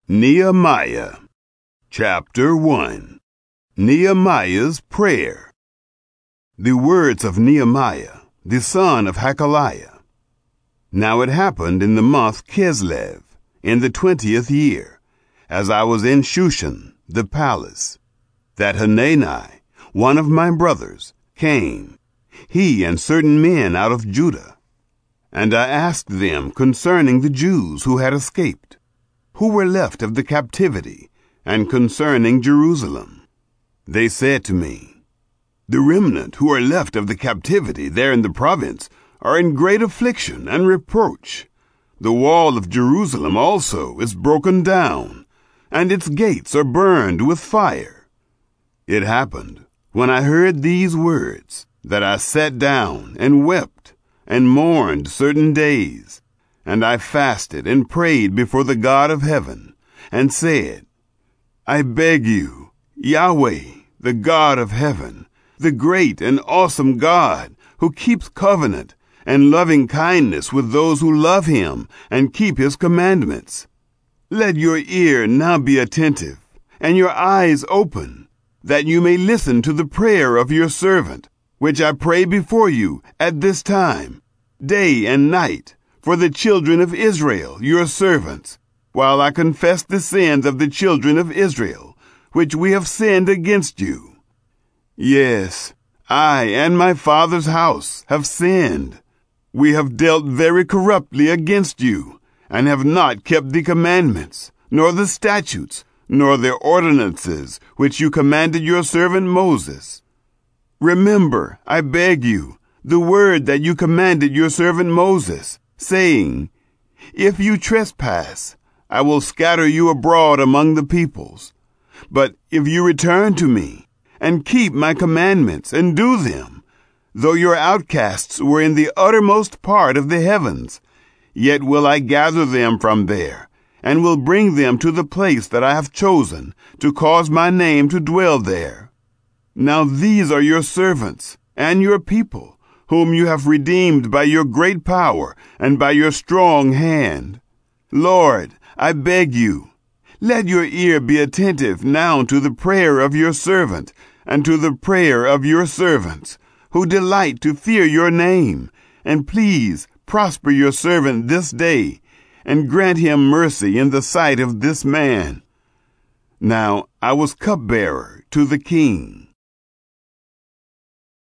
Nehemiah, Chapter 1. Nehemiah's Prayer. The words of Nehemiah, the son of Hakaliah. Now it happened in the month Kislev, in the 20th year, as I was in Shushan, the palace, that Hanani, one of my brothers, came, he and certain men out of Judah. And I asked them concerning the Jews who had escaped, who were left of the captivity, and concerning Jerusalem. They said to me, The remnant who are left of the captivity there in the province are in great affliction and reproach. The wall of Jerusalem also is broken down, and its gates are burned with fire. It happened, when I heard these words, that I sat down and wept and mourned certain days. And I fasted and prayed before the God of heaven, and said, I beg you, Yahweh, the God of heaven, the great and awesome God, who keeps covenant and loving kindness with those who love him and keep his commandments. Let your ear now be attentive, and your eyes open, that you may listen to the prayer of your servant, which I pray before you at this time, day and night, for the children of Israel, your servants, while I confess the sins of the children of Israel, which we have sinned against you. Yes, I and my father's house have sinned. We have dealt very corruptly against you, and have not kept the commandments, nor the statutes, nor the ordinances which you commanded your servant Moses. Remember, I beg you, the word that you commanded your servant Moses, saying, If you trespass, I will scatter you abroad among the peoples. But if you return to me, and keep my commandments, and do them, though your outcasts were in the uttermost part of the heavens, yet will I gather them from there, and will bring them to the place that I have chosen, to cause my name to dwell there. Now these are your servants, and your people, whom you have redeemed by your great power and by your strong hand. Lord, I beg you, let your ear be attentive now to the prayer of your servant and to the prayer of your servants, who delight to fear your name, and please prosper your servant this day, and grant him mercy in the sight of this man. Now I was cupbearer to the king.